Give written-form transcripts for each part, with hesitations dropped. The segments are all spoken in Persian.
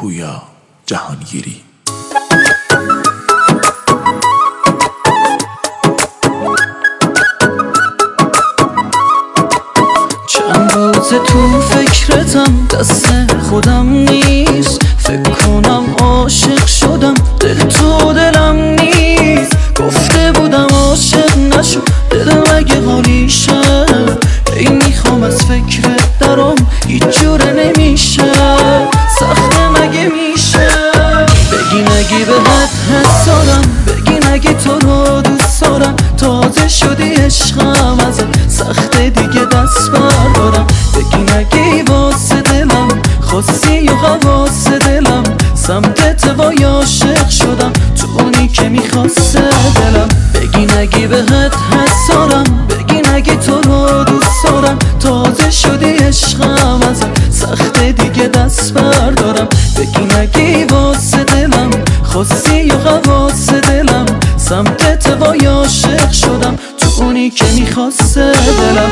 پویا جهانگیری. چند روز تو فکرتم، دست خودم نیست. فکر کنم عاشق شدم، دل تو دلم نیست. گفته بودم عاشق نشو، دلم اگه حالیشه. ای میخوام از فکرت درام، هیچ جوره نمیشه. سخته مگه میشه بگی نگی بهت حسادم، بگی نگی تو رو دوست دارم. تازه شدی عشقم ازت، سخته دیگه دست بردارم. بگی نگی واسه دلم، خواستی و حواس دلم. سمتت وای عاشق شدم، تو اونی که میخواسته دلم. بگی نگی بهت حسادم، بگی نگی تو رو دوست دارم. تازه شدی عشقم ازت، سخته دیگه دست بردارم. بگی نگی واسه دلم، خواستی و حواس دلم. سمتت وای عاشق شدم، تو اونی که میخواسته دلم.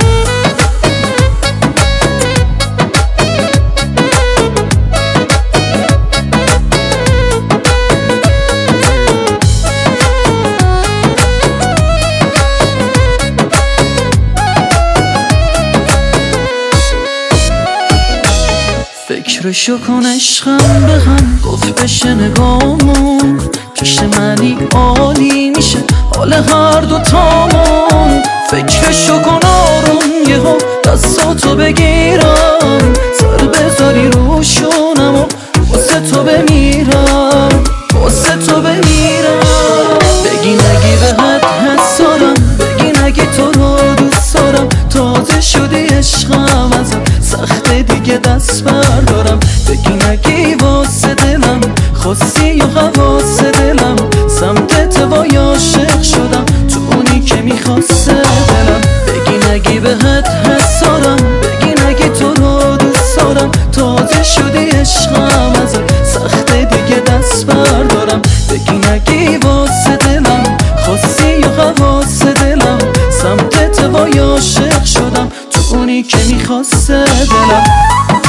فکرشو کن عشقم به هم، گفت بشه نگامون. پیش منی عالی میشه حال هر دوتامون. فکرشو کن آروم، یهو دستاتو بگیرم. سر بذاری روشونم و واسه تو بمیرم، واسه تو بمیرم. بگی نگی بهت حسادم، بگی نگی تو رو دوست دارم. تازه شدی عشقم ازت، سخته دیگه دست بردارم. بگی نگی واسه دلم، خواستی و حواس دلم. سمتت وای عاشق شدم، تو اونی که میخواسته دلم. بگی نگی بهت حسادم، بگی نگی تو رو دوست دارم. تازه شدی عشقم ازت، سخته دیگه دست بردارم. بگی نگی واسه دلم، خواستی و حواس دلم. سمتت وای عاشق شدم، تو اونی که میخواسته دلم.